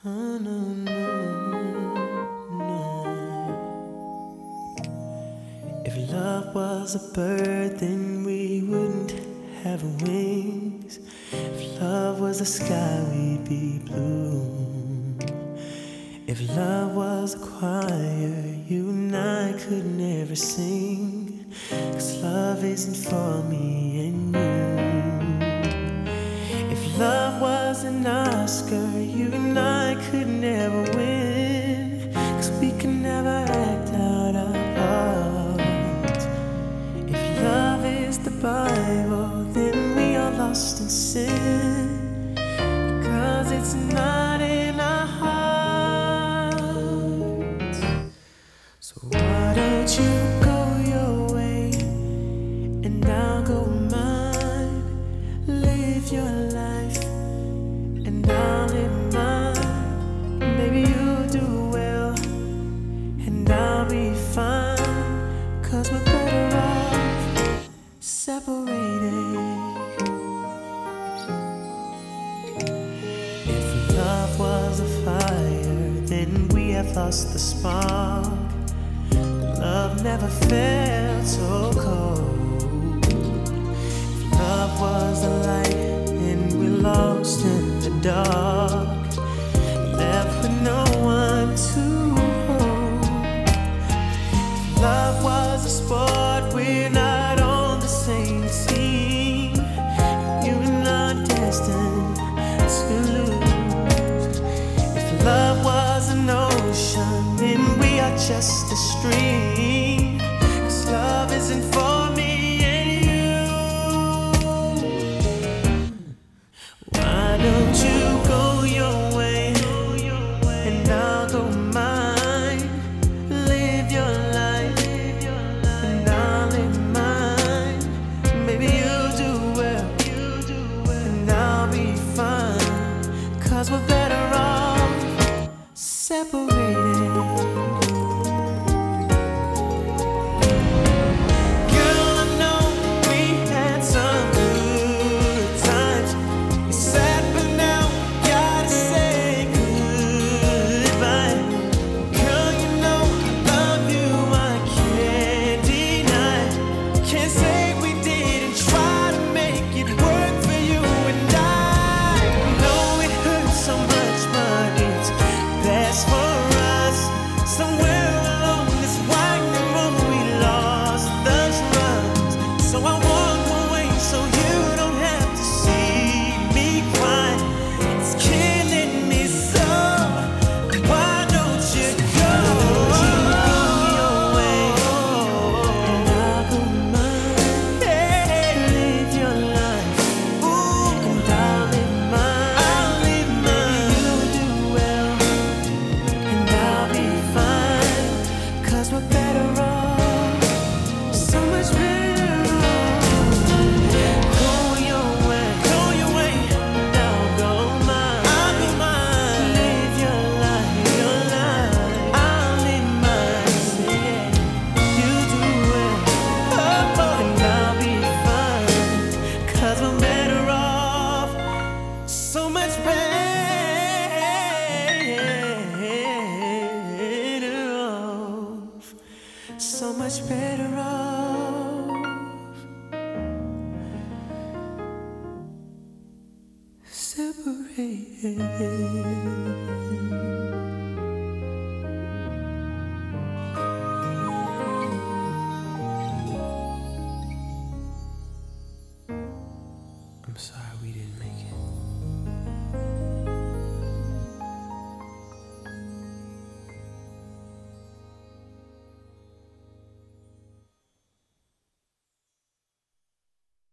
Oh, no, no, no. If love was a bird, then we wouldn't have wings. If love was the sky, we'd be blue. If love was a choir, you and I could never sing. 'Cause love isn't for me and you. If love was an Oscar, you and I could never win. 'Cause we could never act out our parts. If love is the Bible, then we are lost in sin. Because it's not in our hearts. So why don't you go your way and I'll go mine. Live your life and I'll live mine. Maybe you'll do well and I'll be fine. 'Cause we're better off separated. If love was a fire, then we have lost the spark. Love never felt so cold. If love was the light, then we're lost in the dark, left with no one to hold. If love was a sport, we're not on the same team. You and I are destined to lose. If love was an ocean, then we are just a stream. 'Cause love isn't for me and you. Why don't you go your way and I'll go mine. Live your life and I'll live mine. Maybe you'll do well and I'll be fine. 'Cause we're better off separated. Girl, I know we had some good times. It's sad, but now gotta say goodbye. Girl, you know I love you, I can't deny. Can't say we didn't try to make it work for you and I. Know it hurts so much, but it's best for us. Somewhere along this winding road, we lost the trust. So I walk away so you don't have to see me cry. It's killing me so. Why don't you go your way and I'll go mine. Live your life, and I'll live mine. You'll do well and I'll be fine. 'Cause we're better off, so much better off. Go your way, and I'll go mine. Live your life, I'll live mine. Yeah. You do well, and I'll be fine. 'Cause we're better off, so much better off, so much better off separated. I'm sorry we didn't make it.